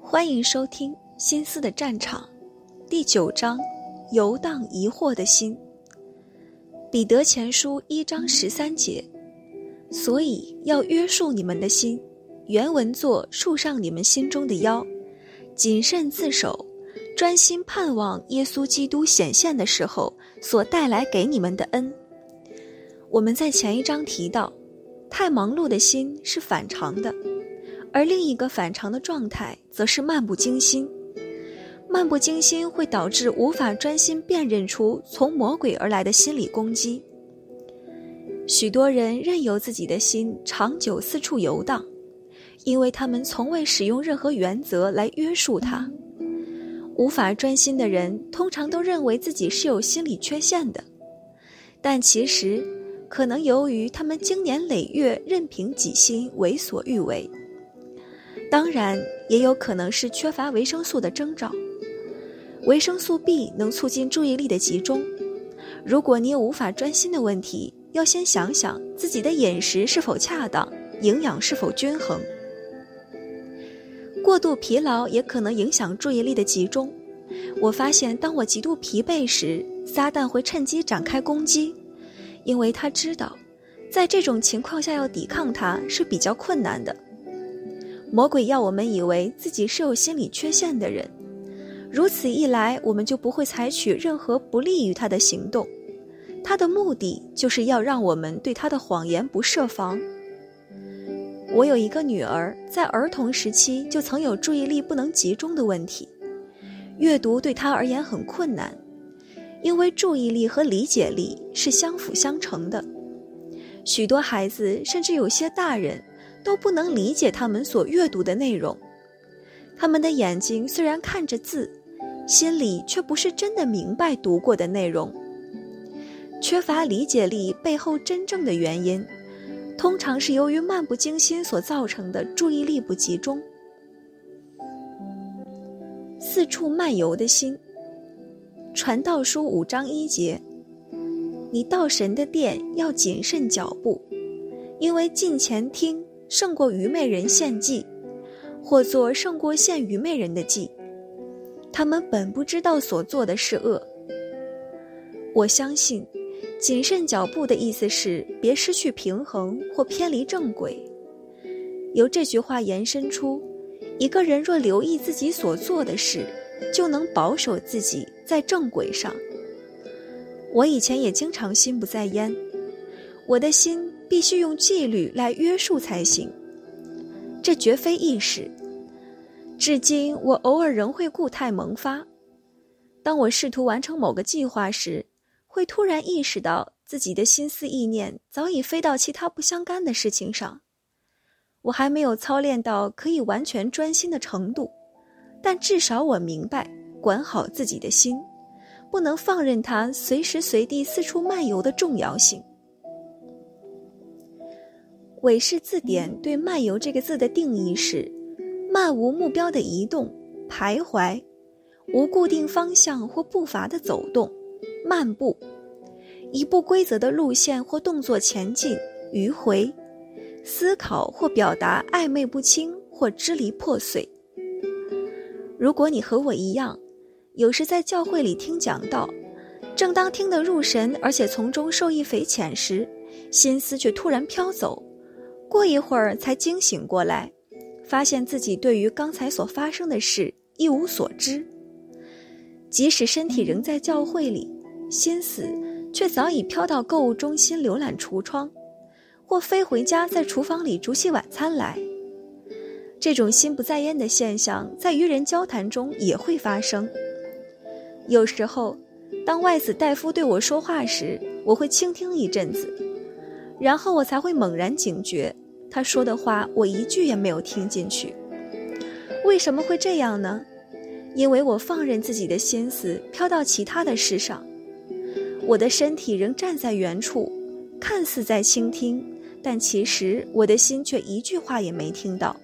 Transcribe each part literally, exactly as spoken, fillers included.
欢迎收听《心思的战场》第九章，游荡疑惑的心。彼得前书一章十三节，所以要约束你们的心，原文作束上你们心中的腰，谨慎自守，专心盼望耶稣基督显现的时候所带来给你们的恩。我们在前一章提到，太忙碌的心是反常的，而另一个反常的状态则是漫不经心。漫不经心会导致无法专心辨认出从魔鬼而来的心理攻击。许多人任由自己的心长久四处游荡，因为他们从未使用任何原则来约束它。无法专心的人通常都认为自己是有心理缺陷的，但其实可能由于他们经年累月任凭己心为所欲为。当然也有可能是缺乏维生素的征兆。维生素 B 能促进注意力的集中。如果你有无法专心的问题，要先想想自己的饮食是否恰当，营养是否均衡。过度疲劳也可能影响注意力的集中。我发现当我极度疲惫时，撒旦会趁机展开攻击，因为他知道在这种情况下要抵抗他是比较困难的。魔鬼要我们以为自己是有心理缺陷的人，如此一来我们就不会采取任何不利于他的行动。他的目的就是要让我们对他的谎言不设防。我有一个女儿，在儿童时期就曾有注意力不能集中的问题，阅读对她而言很困难，因为注意力和理解力是相辅相成的。许多孩子甚至有些大人都不能理解他们所阅读的内容，他们的眼睛虽然看着字，心里却不是真的明白读过的内容。缺乏理解力背后真正的原因，通常是由于漫不经心所造成的注意力不集中。四处漫游的心。传道书五章一节，你到神的殿要谨慎脚步，因为近前听胜过愚昧人献祭，或做胜过献愚昧人的祭，他们本不知道所做的是恶。我相信谨慎脚步的意思是别失去平衡或偏离正轨。由这句话延伸出，一个人若留意自己所做的事，就能保守自己在正轨上。我以前也经常心不在焉，我的心必须用纪律来约束才行，这绝非易事。至今我偶尔仍会故态萌发，当我试图完成某个计划时，会突然意识到自己的心思意念早已飞到其他不相干的事情上。我还没有操练到可以完全专心的程度，但至少我明白管好自己的心，不能放任它随时随地四处漫游的重要性。韦氏字典对漫游这个字的定义是漫无目标的移动、徘徊，无固定方向或步伐的走动、漫步，以不规则的路线或动作前进、迂回，思考或表达暧昧不清或支离破碎。如果你和我一样，有时在教会里听讲道，正当听得入神而且从中受益匪浅时，心思却突然飘走，过一会儿才惊醒过来，发现自己对于刚才所发生的事一无所知。即使身体仍在教会里，心思却早已飘到购物中心浏览橱窗，或飞回家在厨房里煮起晚餐来。这种心不在焉的现象在与人交谈中也会发生。有时候当外子大夫对我说话时，我会倾听一阵子，然后我才会猛然警觉，他说的话我一句也没有听进去。为什么会这样呢？因为我放任自己的心思飘到其他的事上。我的身体仍站在原处，看似在倾听，但其实我的心却一句话也没听到。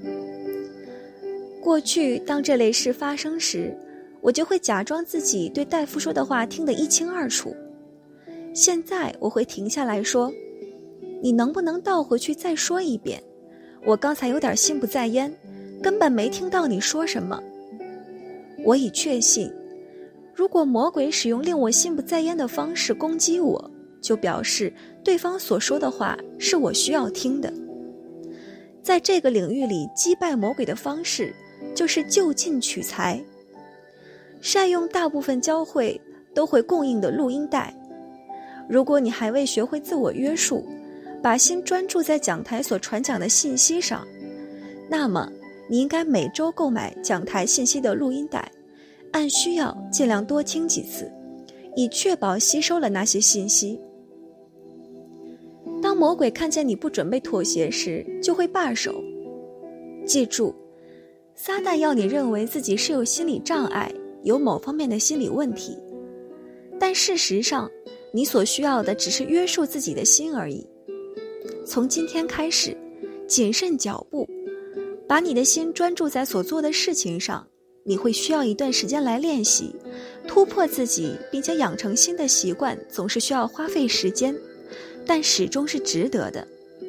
过去当这类事发生时，我就会假装自己对大夫说的话听得一清二楚。现在我会停下来说，你能不能倒回去再说一遍？我刚才有点心不在焉， 根本没听到你说什么。我已确信，如果魔鬼使用令我心不在焉的方式攻击我，就表示对方所说的话是我需要听的。在这个领域里，击败魔鬼的方式就是就近取材，善用大部分教会都会供应的录音带。如果你还未学会自我约束，把心专注在讲台所传讲的信息上，那么你应该每周购买讲台信息的录音带，按需要尽量多听几次，以确保吸收了那些信息。当魔鬼看见你不准备妥协时，就会罢手。记住，撒旦要你认为自己是有心理障碍，有某方面的心理问题，但事实上，你所需要的只是约束自己的心而已。从今天开始，谨慎脚步，把你的心专注在所做的事情上。你会需要一段时间来练习，突破自己，并且养成新的习惯，总是需要花费时间，但始终是值得的。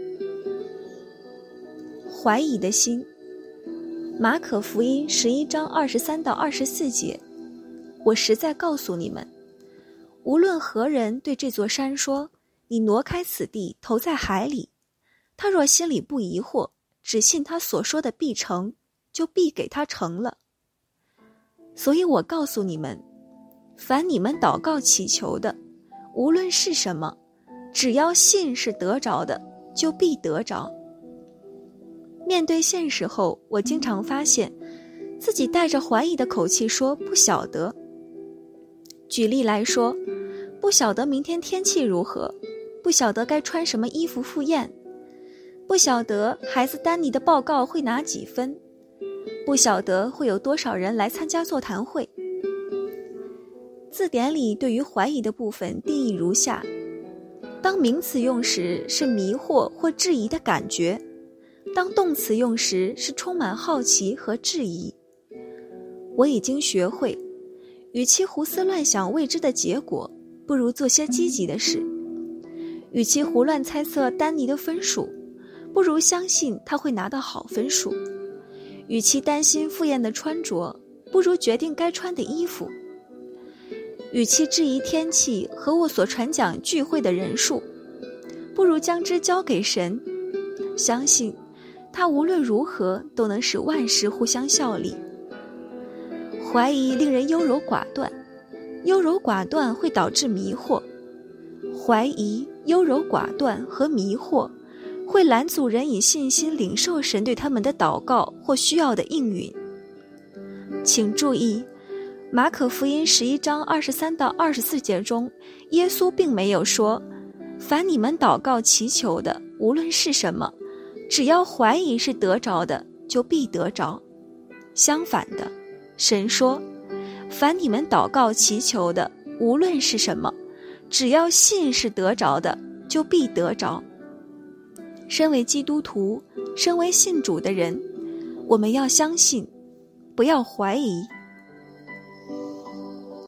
怀疑的心，马可福音十一章二十三到二十四节，我实在告诉你们，无论何人对这座山说，你挪开此地，投在海里，他若心里不疑惑，只信他所说的必成，就必给他成了。所以我告诉你们，凡你们祷告祈求的，无论是什么，只要信是得着的，就必得着。面对现实后，我经常发现自己带着怀疑的口气说不晓得。举例来说，不晓得明天天气如何，不晓得该穿什么衣服赴宴，不晓得孩子丹尼的报告会拿几分，不晓得会有多少人来参加座谈会。字典里对于怀疑的部分定义如下：当名词用时是迷惑或质疑的感觉，当动词用时是充满好奇和质疑。我已经学会，与其胡思乱想未知的结果，不如做些积极的事。与其胡乱猜测丹尼的分数，不如相信他会拿到好分数。与其担心赴宴的穿着，不如决定该穿的衣服。与其质疑天气和我所传讲聚会的人数，不如将之交给神，相信他无论如何都能使万事互相效力。怀疑令人优柔寡断，优柔寡断会导致迷惑。怀疑、优柔寡断和迷惑会拦阻人以信心领受神对他们的祷告或需要的应允。请注意，马可福音十一章二十三到二十四节中，耶稣并没有说，凡你们祷告祈求的，无论是什么，只要怀疑是得着的，就必得着。相反的，神说，凡你们祷告祈求的，无论是什么，只要信是得着的，就必得着。身为基督徒，身为信主的人，我们要相信，不要怀疑，